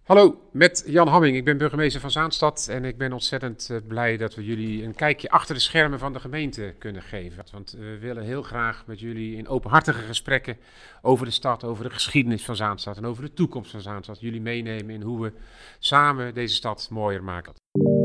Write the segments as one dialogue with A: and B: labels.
A: Hallo, met Jan Hamming. Ik ben burgemeester van Zaanstad en ik ben ontzettend blij dat we jullie een kijkje achter de schermen van de gemeente kunnen geven. Want we willen heel graag met jullie in openhartige gesprekken over de stad, over de geschiedenis van Zaanstad en over de toekomst van Zaanstad. Jullie meenemen in hoe we samen deze stad mooier maken.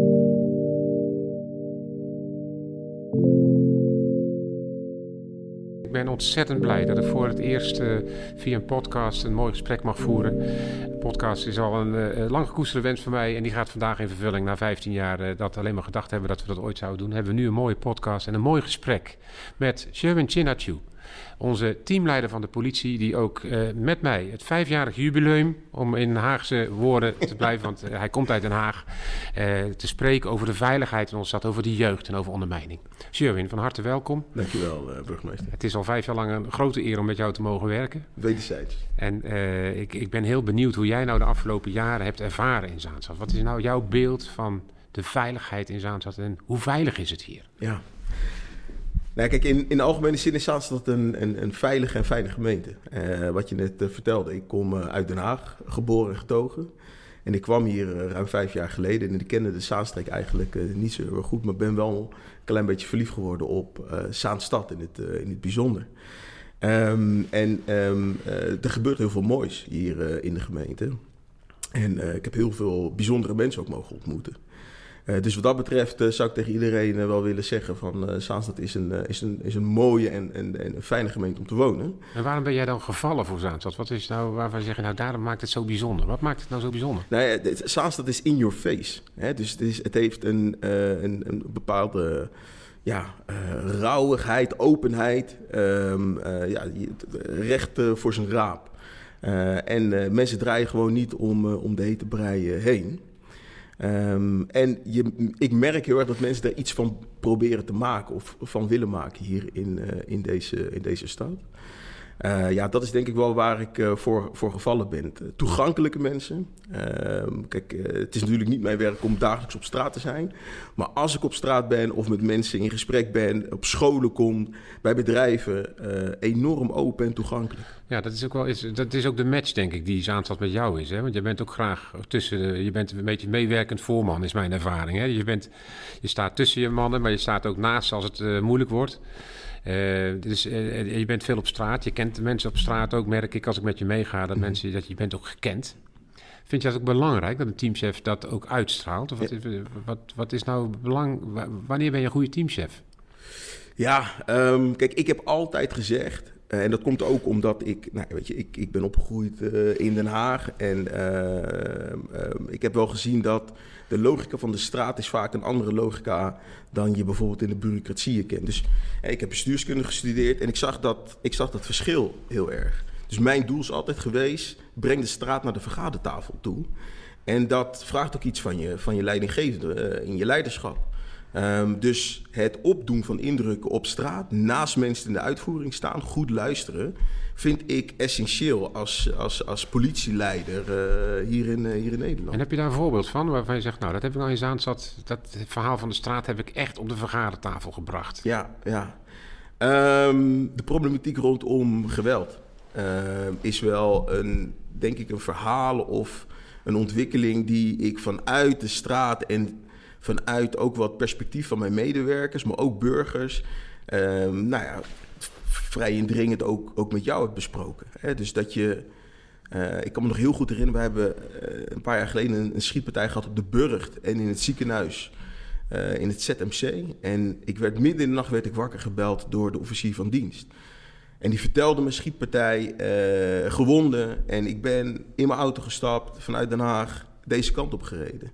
A: Ik ben ontzettend blij dat ik voor het eerst via een podcast een mooi gesprek mag voeren. De podcast is al een lang gekoesterde wens van mij en die gaat vandaag in vervulling. Na 15 jaar dat alleen maar gedacht hebben dat we dat ooit zouden doen, hebben we nu een mooie podcast en een mooi gesprek met Sherwin Chinachou. Onze teamleider van de politie, die ook met mij het 5-jarig jubileum, om in Haagse woorden te blijven, want hij komt uit Den Haag, te spreken over de veiligheid in onze stad, over de jeugd en over ondermijning. Sherwin, van harte welkom.
B: Dankjewel, burgemeester.
A: Het is al 5 jaar lang een grote eer om met jou te mogen werken.
B: Wederzijds.
A: En ik ben heel benieuwd hoe jij nou de afgelopen jaren hebt ervaren in Zaanstad. Wat is nou jouw beeld van de veiligheid in Zaanstad en hoe veilig is het hier?
B: Ja. Nou, kijk, in de algemene zin is Zaanstad een veilige en fijne gemeente. Wat je net vertelde, ik kom uit Den Haag, geboren en getogen. En ik kwam hier ruim 5 jaar geleden en ik kende de Zaanstreek eigenlijk niet zo heel goed, maar ben wel een klein beetje verliefd geworden op Zaanstad in het bijzonder. Er gebeurt heel veel moois hier in de gemeente. En ik heb heel veel bijzondere mensen ook mogen ontmoeten. Dus wat dat betreft zou ik tegen iedereen wel willen zeggen van Zaanstad is een mooie en een fijne gemeente om te wonen.
A: En waarom ben jij dan gevallen voor Zaanstad? Wat is nou waarvan zeggen, nou daarom maakt het zo bijzonder? Wat maakt het nou zo bijzonder?
B: Nou ja, Zaanstad is in your face. Hè? Dus het heeft een bepaalde rauwigheid, openheid, recht voor zijn raap. Mensen draaien gewoon niet om de hete brei heen. Ik merk heel erg dat mensen daar iets van proberen te maken of van willen maken hier in deze stad. Dat is denk ik wel waar ik voor gevallen ben. Toegankelijke mensen. Het is natuurlijk niet mijn werk om dagelijks op straat te zijn. Maar als ik op straat ben of met mensen in gesprek ben, op scholen kom, bij bedrijven, enorm open en toegankelijk. Ja,
A: dat is ook de match, denk ik, die Zaanstad met jou is. Hè? Want je bent ook graag je bent een beetje meewerkend voorman, is mijn ervaring. Hè? Je staat tussen je mannen, maar je staat ook naast als het moeilijk wordt. Je bent veel op straat. Je kent de mensen op straat ook, merk ik als ik met je meega, dat je bent ook gekend. Vind je dat ook belangrijk, dat een teamchef dat ook uitstraalt? Of wat is nou belang? Wanneer ben je een goede teamchef?
B: Ja, kijk, ik heb altijd gezegd, en dat komt ook omdat ik ben opgegroeid in Den Haag. En ik heb wel gezien dat de logica van de straat is vaak een andere logica dan je bijvoorbeeld in de bureaucratie kent. Dus ik heb bestuurskunde gestudeerd en ik zag dat verschil heel erg. Dus mijn doel is altijd geweest, breng de straat naar de vergadertafel toe. En dat vraagt ook iets van je leidinggevende in je leiderschap. Dus het opdoen van indrukken op straat, naast mensen in de uitvoering staan, goed luisteren, vind ik essentieel als politieleider hier in Nederland.
A: En heb je daar een voorbeeld van waarvan je zegt, nou dat heb ik nou in Zaanstad, dat verhaal van de straat heb ik echt op de vergadertafel gebracht?
B: Ja. De problematiek rondom geweld is wel denk ik een verhaal of een ontwikkeling die ik vanuit de straat en vanuit ook wat perspectief van mijn medewerkers, maar ook burgers, vrij indringend ook met jou heb besproken. Hè? Dus dat ik kan me nog heel goed herinneren, we hebben een paar jaar geleden een schietpartij gehad op de Burgt en in het ziekenhuis, in het ZMC. En midden in de nacht wakker gebeld door de officier van dienst. En die vertelde me schietpartij, gewonden. En ik ben in mijn auto gestapt vanuit Den Haag deze kant op gereden.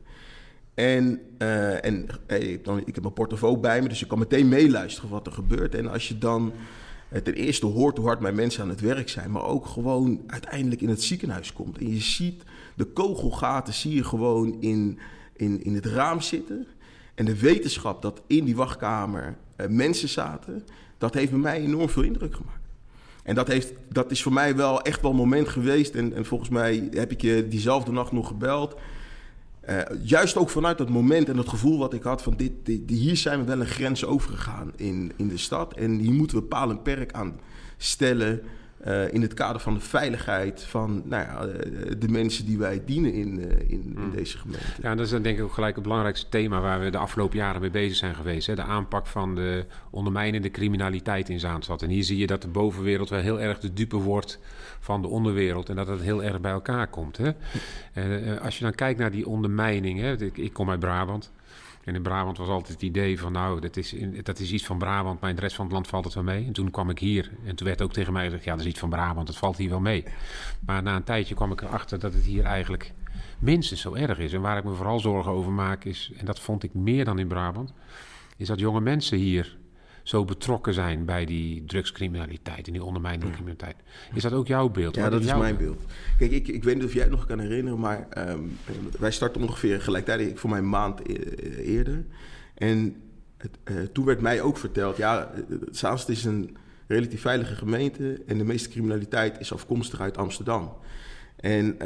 B: Ik heb mijn portofoon bij me, dus ik kan meteen meeluisteren wat er gebeurt. En als je dan ten eerste hoort hoe hard mijn mensen aan het werk zijn, maar ook gewoon uiteindelijk in het ziekenhuis komt. En je ziet de kogelgaten zie je gewoon in het raam zitten. En de wetenschap dat in die wachtkamer mensen zaten, dat heeft bij mij enorm veel indruk gemaakt. En dat is voor mij wel echt wel een moment geweest. En volgens mij heb ik je diezelfde nacht nog gebeld. Juist ook vanuit dat moment en dat gevoel wat ik had van hier zijn we wel een grens overgegaan in de stad. En hier moeten we paal en perk aan stellen in het kader van de veiligheid van de mensen die wij dienen in deze gemeente.
A: Ja, dat is dan denk ik ook gelijk het belangrijkste thema waar we de afgelopen jaren mee bezig zijn geweest. Hè? De aanpak van de ondermijnende criminaliteit in Zaanstad. En hier zie je dat de bovenwereld wel heel erg de dupe wordt van de onderwereld en dat het heel erg bij elkaar komt. Hè? Als je dan kijkt naar die ondermijning, hè? Ik kom uit Brabant. En in Brabant was altijd het idee van dat is iets van Brabant, maar in de rest van het land valt het wel mee. En toen kwam ik hier en toen werd ook tegen mij gezegd, ja, dat is iets van Brabant, het valt hier wel mee. Maar na een tijdje kwam ik erachter dat het hier eigenlijk minstens zo erg is. En waar ik me vooral zorgen over maak is, en dat vond ik meer dan in Brabant, is dat jonge mensen hier zo betrokken zijn bij die drugscriminaliteit en die ondermijnende criminaliteit. Is dat ook jouw beeld?
B: Ja, dat is mijn beeld. Kijk, ik weet niet of jij het nog kan herinneren, maar wij starten ongeveer gelijktijdig, voor mij een maand eerder. En toen werd mij ook verteld, Zaanstad is een relatief veilige gemeente en de meeste criminaliteit is afkomstig uit Amsterdam. En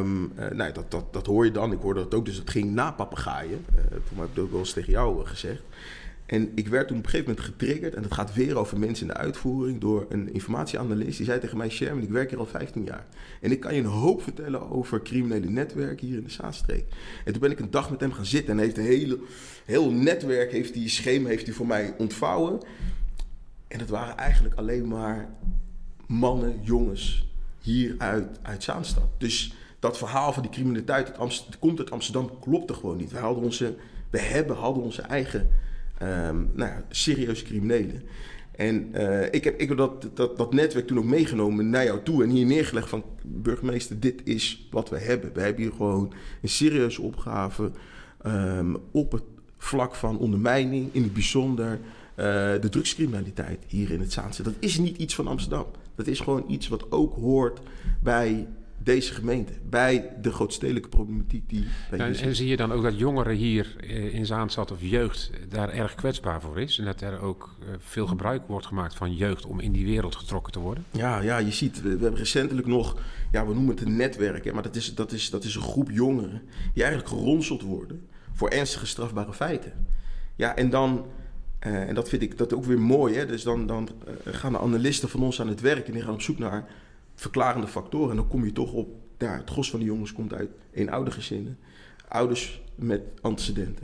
B: dat hoor je dan, ik hoorde dat ook, dus het ging na papegaaien. Toen heb ik het ook wel eens tegen jou gezegd. En ik werd toen op een gegeven moment getriggerd, en dat gaat weer over mensen in de uitvoering, door een informatieanalist. Die zei tegen mij, Sherman, ik werk hier al 15 jaar. En ik kan je een hoop vertellen over criminele netwerken hier in de Zaanstreek. En toen ben ik een dag met hem gaan zitten en heeft een heel netwerk, schema heeft hij voor mij ontvouwen. En dat waren eigenlijk alleen maar mannen, jongens hier uit Zaanstad. Dus dat verhaal van die criminaliteit komt uit Amsterdam, klopte gewoon niet. Hadden onze eigen serieuze criminelen. En ik heb dat netwerk toen ook meegenomen naar jou toe en hier neergelegd van, burgemeester, dit is wat we hebben. We hebben hier gewoon een serieuze opgave op het vlak van ondermijning, in het bijzonder de drugscriminaliteit hier in het Zaanstad. Dat is niet iets van Amsterdam. Dat is gewoon iets wat ook hoort bij deze gemeente, bij de grootstedelijke problematiek die wij hier zien.
A: En zie je dan ook dat jongeren hier in Zaanstad of jeugd daar erg kwetsbaar voor is? En dat er ook veel gebruik wordt gemaakt van jeugd om in die wereld getrokken te worden?
B: Ja, je ziet, we hebben recentelijk nog, we noemen het een netwerk, hè, maar dat is een groep jongeren die eigenlijk geronseld worden voor ernstige strafbare feiten. Ja, en dan, en dat vind ik dat ook weer mooi, hè, dus dan gaan de analisten van ons aan het werk en die gaan op zoek naar verklarende factoren. En dan kom je toch op, het gros van de jongens komt uit eenoudergezinnen. Ouders met antecedenten.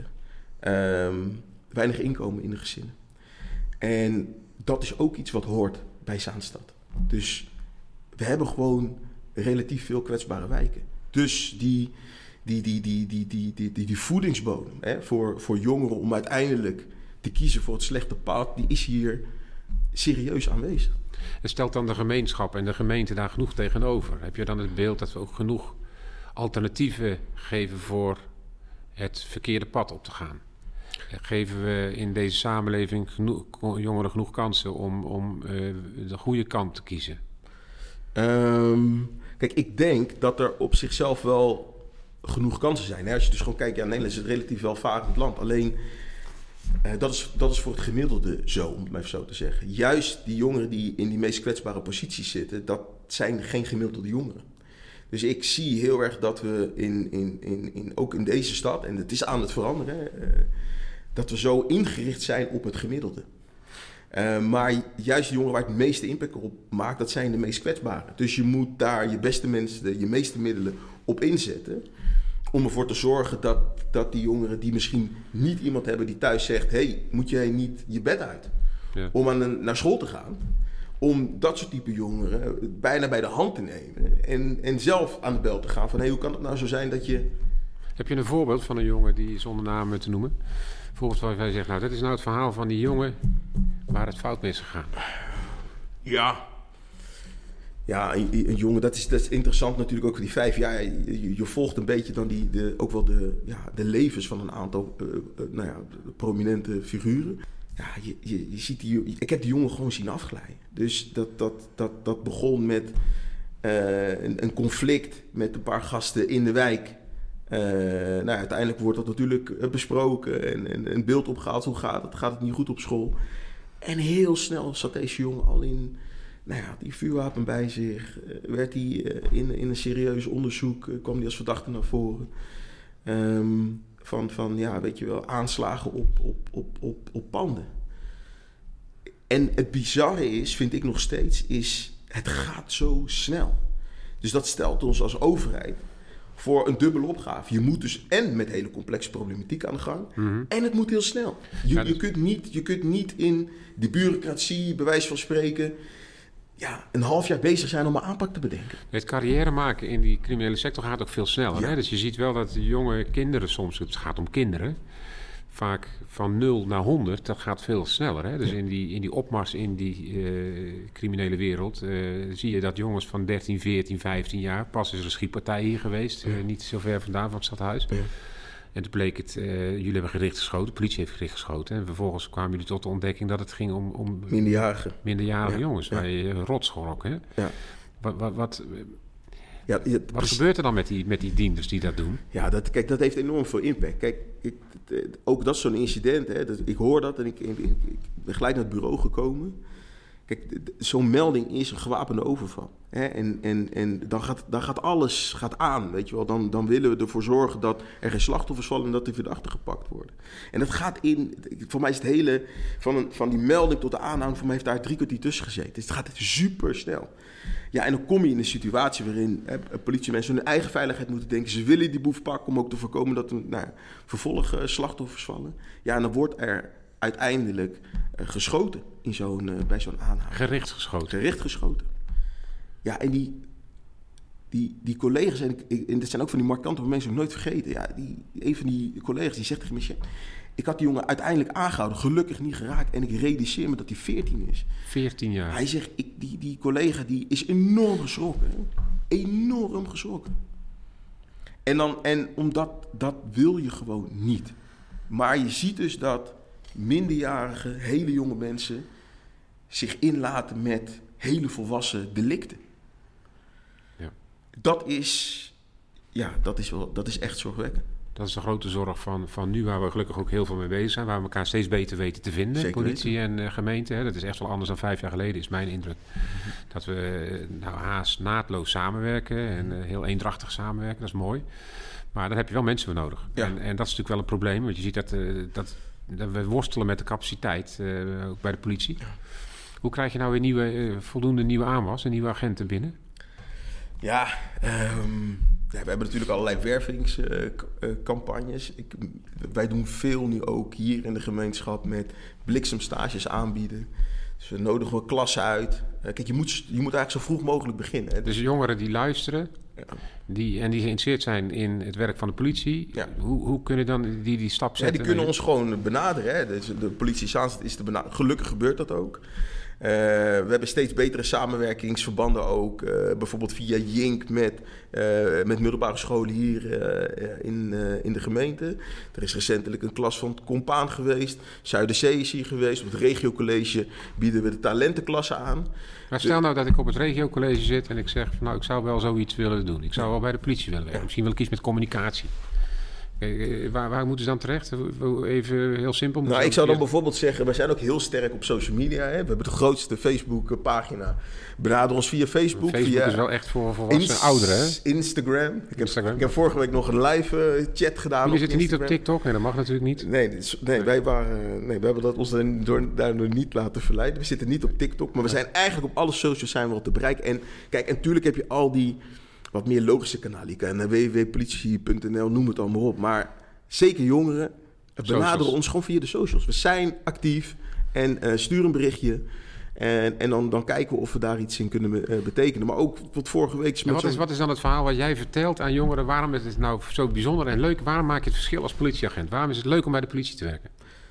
B: Weinig inkomen in de gezinnen. En dat is ook iets wat hoort bij Zaanstad. Dus we hebben gewoon relatief veel kwetsbare wijken. Dus die voedingsbodem, hè, voor jongeren om uiteindelijk te kiezen voor het slechte pad, die is hier serieus aanwezig.
A: En stelt dan de gemeenschap en de gemeente daar genoeg tegenover? Heb je dan het beeld dat we ook genoeg alternatieven geven voor het verkeerde pad op te gaan? Geven we in deze samenleving jongeren genoeg kansen om de goede kant te kiezen?
B: Kijk, ik denk dat er op zichzelf wel genoeg kansen zijn. Hè? Als je dus gewoon kijkt, Nederland is een relatief welvarend land. Alleen, dat is voor het gemiddelde zo, om het maar even zo te zeggen. Juist die jongeren die in die meest kwetsbare posities zitten, dat zijn geen gemiddelde jongeren. Dus ik zie heel erg dat we ook in deze stad, en het is aan het veranderen, dat we zo ingericht zijn op het gemiddelde. Maar juist de jongeren waar het meeste impact op maakt, dat zijn de meest kwetsbare. Dus je moet daar je beste mensen, je meeste middelen op inzetten, om ervoor te zorgen dat die jongeren die misschien niet iemand hebben die thuis zegt, hey, moet jij niet je bed uit om naar school te gaan? Om dat soort type jongeren bijna bij de hand te nemen en zelf aan de bel te gaan van, hey, hoe kan het nou zo zijn dat je...
A: Heb je een voorbeeld van een jongen die zonder naam te noemen? Bijvoorbeeld waar jij zegt, dit is nou het verhaal van die jongen waar het fout mee is gegaan.
B: Ja, een jongen, dat is interessant natuurlijk ook die 5 jaar. Je volgt een beetje dan ook wel de levens van een aantal prominente figuren. Ja, je ziet ik heb die jongen gewoon zien afglijden. Dus dat begon met een conflict met een paar gasten in de wijk. Uiteindelijk wordt dat natuurlijk besproken en een beeld opgehaald. Hoe gaat het? Gaat het niet goed op school? En heel snel zat deze jongen al in... die vuurwapen bij zich, werd hij in een serieus onderzoek, kwam hij als verdachte naar voren. Weet je wel, aanslagen op panden. En het bizarre is, vind ik nog steeds, is het gaat zo snel. Dus dat stelt ons als overheid voor een dubbele opgave. Je moet dus en met hele complexe problematiek aan de gang. En het moet heel snel. Je kunt niet in de bureaucratie, bij wijze van spreken, een half jaar bezig zijn om een aanpak te bedenken.
A: Het carrière maken in die criminele sector gaat ook veel sneller.
B: Ja.
A: Hè? Dus je ziet wel dat jonge kinderen soms, het gaat om kinderen, vaak van 0 naar 100, dat gaat veel sneller. Hè? Dus in die opmars in die criminele wereld zie je dat jongens van 13, 14, 15 jaar, pas is er een schietpartij hier geweest, niet zo ver vandaan van het stadhuis. Ja. En toen bleek het, jullie hebben gericht geschoten, de politie heeft gericht geschoten. En vervolgens kwamen jullie tot de ontdekking dat het ging om minderjarige jongens. Waar je rot schrok, hè? Ja. Wat gebeurt er dan met die dienders die dat doen?
B: Ja, dat heeft enorm veel impact. Kijk, ook dat is zo'n incident. Hè, ik hoor dat en ik ben gelijk naar het bureau gekomen. Kijk, zo'n melding is een gewapende overval. Hè? En dan gaat alles aan, weet je wel. Dan willen we ervoor zorgen dat er geen slachtoffers vallen en dat de verdachten gepakt worden. En dat gaat voor mij is het hele, van die melding tot de aanhouding, voor mij heeft daar 3 kwartier tussen gezeten. Dus het gaat super snel. Ja, en dan kom je in een situatie waarin politiemensen hun eigen veiligheid moeten denken. Ze willen die boef pakken om ook te voorkomen dat er vervolg slachtoffers vallen. Ja, en dan wordt er uiteindelijk geschoten bij zo'n aanhouding. Gericht geschoten. Ja, en die collega's, en dit zijn ook van die markante mensen die ik nooit vergeten. Ja, een van die collega's die zegt tegen me, ik had die jongen uiteindelijk aangehouden, gelukkig niet geraakt. En ik realiseer me dat hij 14 is.
A: 14 jaar.
B: Hij zegt, die collega die is enorm geschrokken. Hè? Enorm geschrokken. En omdat dat wil je gewoon niet. Maar je ziet dus dat minderjarige, hele jonge mensen zich inlaten met hele volwassen delicten. Ja. Dat is echt zorgwekkend.
A: Dat is de grote zorg van nu, waar we gelukkig ook heel veel mee bezig zijn. Waar we elkaar steeds beter weten te vinden. Zeker politie weten. En gemeente. Hè. Dat is echt wel anders dan 5 jaar geleden, is mijn indruk. Dat we haast naadloos samenwerken en heel eendrachtig samenwerken. Dat is mooi. Maar daar heb je wel mensen voor nodig. Ja. En dat is natuurlijk wel een probleem. Want je ziet dat we worstelen met de capaciteit, ook bij de politie. Ja. Hoe krijg je nou weer voldoende nieuwe aanwas en nieuwe agenten binnen?
B: Ja, we hebben natuurlijk allerlei wervingscampagnes. Wij doen veel nu ook hier in de gemeenschap met bliksemstages aanbieden. Dus we nodigen wel klassen uit. Kijk, je moet eigenlijk zo vroeg mogelijk beginnen. Hè.
A: Dus jongeren die luisteren, die geïnteresseerd zijn in het werk van de politie, hoe kunnen dan die stap zetten?
B: Ja, die kunnen ons gewoon benaderen. Hè. Dus de politie Zaanstad is te benaderen. Gelukkig gebeurt dat ook. We hebben steeds betere samenwerkingsverbanden ook. Bijvoorbeeld via Jink met middelbare scholen hier in de gemeente. Er is recentelijk een klas van het Compaan geweest. Zuiderzee is hier geweest. Op het regiocollege bieden we de talentenklasse aan.
A: Maar stel nou dat ik op het regiocollege zit en ik zeg, ik zou wel zoiets willen doen. Ik zou wel bij de politie willen werken. Misschien wil ik iets met communicatie. Waar moeten ze dan terecht? Even heel simpel.
B: Ik zou dan bijvoorbeeld zeggen, wij zijn ook heel sterk op social media. Hè? We hebben de grootste Facebook-pagina. Benader ons via Facebook.
A: Facebook is wel echt voor volwassen ouderen, hè?
B: Instagram. Ik heb vorige week nog een live chat gedaan.
A: Jullie zitten niet op TikTok? Nee, dat mag natuurlijk niet.
B: We hebben dat ons daardoor niet laten verleiden. We zitten niet op TikTok, maar we zijn eigenlijk op alle socials zijn we al te bereiken. En kijk, en natuurlijk heb je al die wat meer logische kanalen. Je kan naar www.politie.nl, noem het allemaal op. Maar zeker jongeren benaderen ons gewoon via de socials. We zijn actief en stuur een berichtje. En dan kijken we of we daar iets in kunnen betekenen. Maar ook tot vorige week...
A: Wat is dan het verhaal wat jij vertelt aan jongeren? Waarom is het nou zo bijzonder en leuk? Waarom maak je het verschil als politieagent? Waarom is het leuk om bij de politie te werken?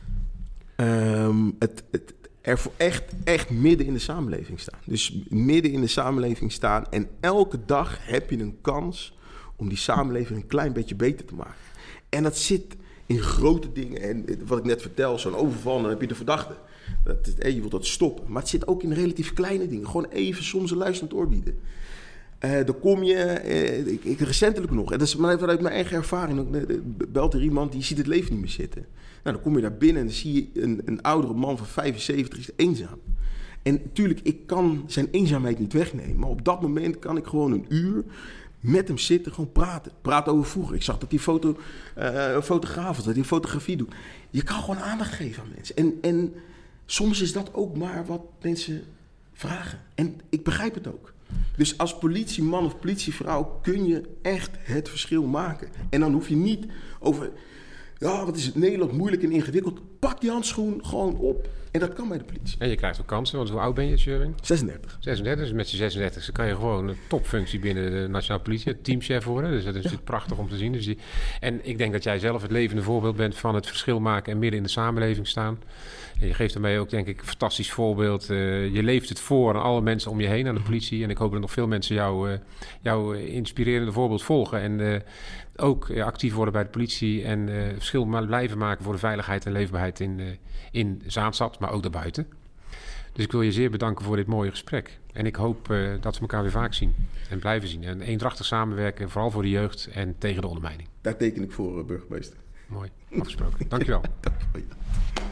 B: Er voor echt midden in de samenleving staan. Dus midden in de samenleving staan. En elke dag heb je een kans om die samenleving een klein beetje beter te maken. En dat zit in grote dingen. En wat ik net vertel, zo'n overval, dan heb je de verdachte. Je wilt dat stoppen. Maar het zit ook in relatief kleine dingen. Gewoon even soms een luisterend oor bieden. Dan kom je, recentelijk nog, en dat is maar vanuit mijn eigen ervaring, dan belt er iemand die ziet het leven niet meer zitten. Nou, dan kom je daar binnen en dan zie je een oudere man van 75 is eenzaam. En natuurlijk, ik kan zijn eenzaamheid niet wegnemen, maar op dat moment kan ik gewoon een uur met hem zitten, gewoon praten over vroeger. Ik zag dat die fotograaf was, dat hij fotografie doet. Je kan gewoon aandacht geven aan mensen. En soms is dat ook maar wat mensen vragen. En ik begrijp het ook. Dus als politieman of politievrouw kun je echt het verschil maken. En dan hoef je niet over... Ja, wat is het Nederland moeilijk en ingewikkeld. Pak die handschoen gewoon op. En dat kan bij de politie.
A: En je krijgt ook kansen, want hoe oud ben je, Sjöring?
B: 36.
A: 36, dus met je 36 kan je gewoon een topfunctie binnen de Nationale Politie, teamchef worden. Dus dat is natuurlijk prachtig om te zien. Dus en ik denk dat jij zelf het levende voorbeeld bent van het verschil maken en midden in de samenleving staan. En je geeft daarmee ook, denk ik, een fantastisch voorbeeld. Je leeft het voor aan alle mensen om je heen, aan de politie. En ik hoop dat nog veel mensen jouw inspirerende voorbeeld volgen. En ook actief worden bij de politie en verschil maar blijven maken voor de veiligheid en leefbaarheid in Zaanstad, maar ook daarbuiten. Dus ik wil je zeer bedanken voor dit mooie gesprek. En ik hoop dat we elkaar weer vaak zien en blijven zien. En eendrachtig samenwerken, vooral voor de jeugd en tegen de ondermijning.
B: Daar teken ik voor, burgemeester.
A: Mooi, afgesproken. Dankjewel.
B: Dankjewel.